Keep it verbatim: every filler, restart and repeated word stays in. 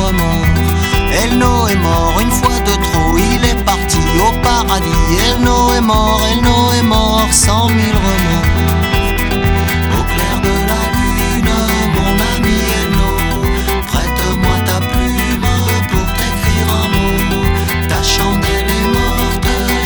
remords. Elno est mort une fois de trop, il est parti au paradis. Elno est mort, Elno est mort, cent mille remords. Au clair de